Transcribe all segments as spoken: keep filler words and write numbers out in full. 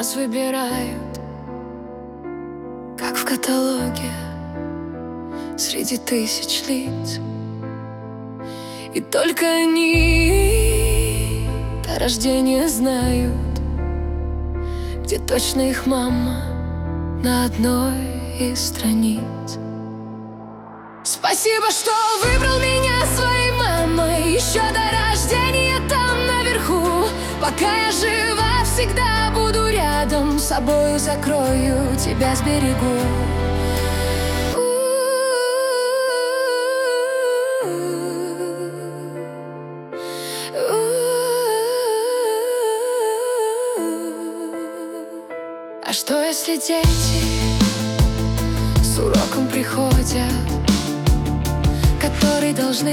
нас выбирают, как в каталоге, среди тысяч лиц. И только они до рождения знают, где точно их мама на одной из страниц. Спасибо, что выбрал меня своей мамой еще до рождения там наверху. Пока я жива, всегда буду рядом, с собою закрою, тебя сберегу. А что если дети с уроком приходят, который должны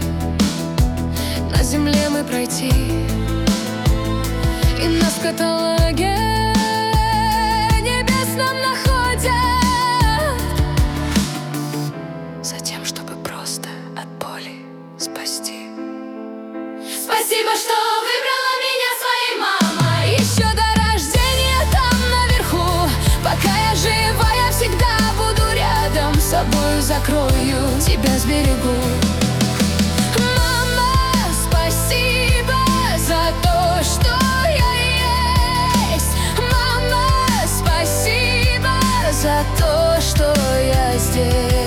на земле мы пройти, и нас в каталоге небесном находят, затем, чтобы просто от боли спасти. Спасибо, что выбрала меня своей мамой еще до рождения там наверху. Пока я жива, я всегда буду рядом, с собою закрою, тебя сберегу. Мама, спасибо за то, что я есть. Мама, спасибо за то, что я здесь.